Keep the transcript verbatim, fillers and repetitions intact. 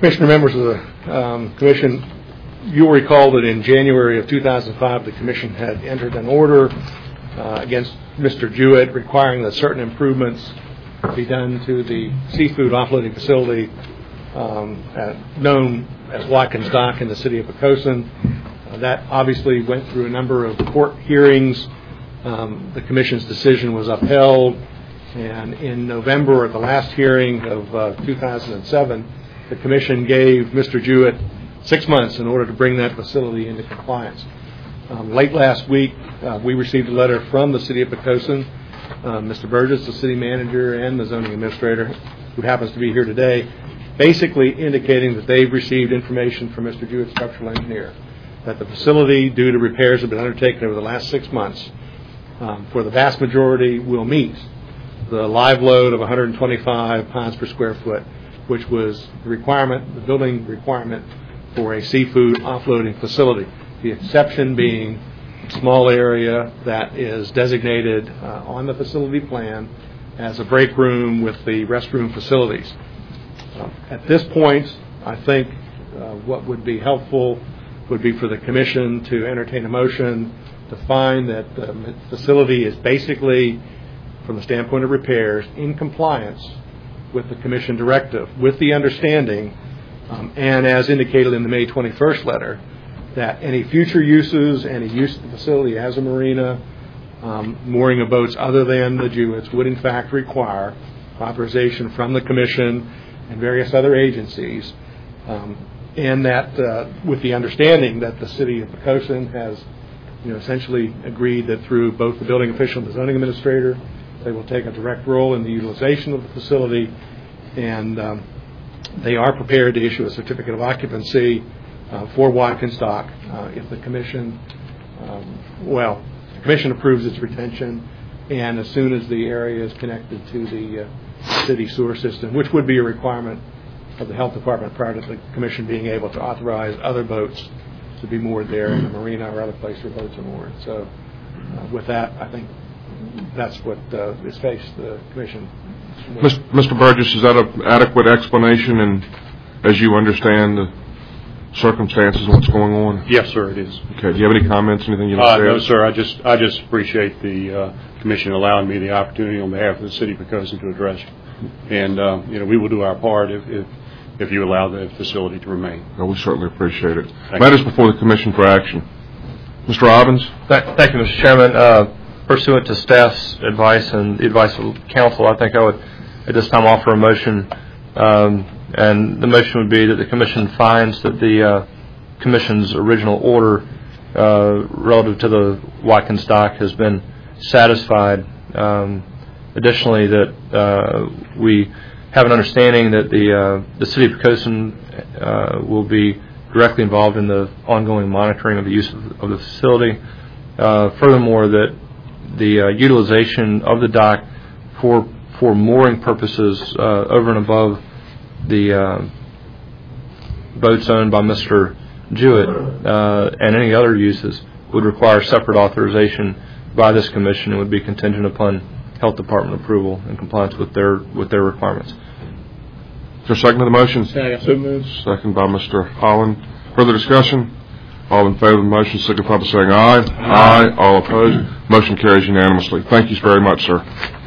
Commissioner, members of the um, Commission, you'll recall that in January of two thousand five, the Commission had entered an order uh, against Mister Jewett requiring that certain improvements be done to the seafood offloading facility um, at, known as Watkins Dock in the city of Poquoson. Uh, that obviously went through a number of court hearings. Um, the Commission's decision was upheld, and in November at the last hearing of uh, two thousand seven, the Commission gave Mister Jewett six months in order to bring that facility into compliance. Um, late last week, uh, we received a letter from the city of Poquoson, uh, Mister Burgess, the city manager, and the zoning administrator, who happens to be here today, basically indicating that they've received information from Mister Jewett's structural engineer that the facility, due to repairs that have been undertaken over the last six months, um, for the vast majority will meet the live load of one hundred twenty-five pounds per square foot, which was the requirement, the building requirement for a seafood offloading facility. The exception being a small area that is designated uh, on the facility plan as a break room with the restroom facilities. Uh, at this point, I think uh, what would be helpful would be for the Commission to entertain a motion to find that the facility is basically, from the standpoint of repairs, in compliance with the Commission directive, with the understanding, um, and as indicated in the May twenty-first letter, that any future uses, any use of the facility as a marina, um, mooring of boats other than the Jewetts would in fact require authorization from the Commission and various other agencies, um, and that uh, with the understanding that the city of Poquoson has, you know, essentially agreed that through both the building official and the zoning administrator, they will take a direct role in the utilization of the facility, and um, they are prepared to issue a certificate of occupancy uh, for Watkins Dock uh, if the Commission, um, well, the Commission approves its retention, and as soon as the area is connected to the uh, city sewer system, which would be a requirement of the Health Department prior to the Commission being able to authorize other boats to be moored there in the marina or other place where boats are moored. So uh, with that, I think that's what uh, is faced the Commission. Mister Burgess, is that an adequate explanation, and as you understand the circumstances and what's going on? Yes, sir, it is. Okay. Do you have any comments, anything you'd like uh, to add? No, sir. I just I just appreciate the uh, Commission allowing me the opportunity on behalf of the city of Poquoson to address you. And uh, you know, we will do our part if, if if you allow the facility to remain. Well, we certainly appreciate it. Thank Matters before the Commission for action. Mister Robbins. Th- thank you, Mister Chairman. Uh, pursuant to staff's advice and the advice of council, I think I would at this time offer a motion, um, and the motion would be that the Commission finds that the uh, Commission's original order uh, relative to the Watkins Dock has been satisfied. Um, additionally, that uh, we have an understanding that the uh, the City of Poquoson uh, will be directly involved in the ongoing monitoring of the use of, of the facility. Uh, furthermore, that the uh, utilization of the dock for for mooring purposes uh, over and above the uh, boats owned by Mister Jewett uh, and any other uses would require separate authorization by this Commission and would be contingent upon Health Department approval in compliance with their with their requirements. Is there a second to the motion? Second. So moved. Second by Mister Holland. Further discussion? All in favor of the motion signify by saying aye. Aye. Aye. All opposed. Motion carries unanimously. Thank you very much, sir.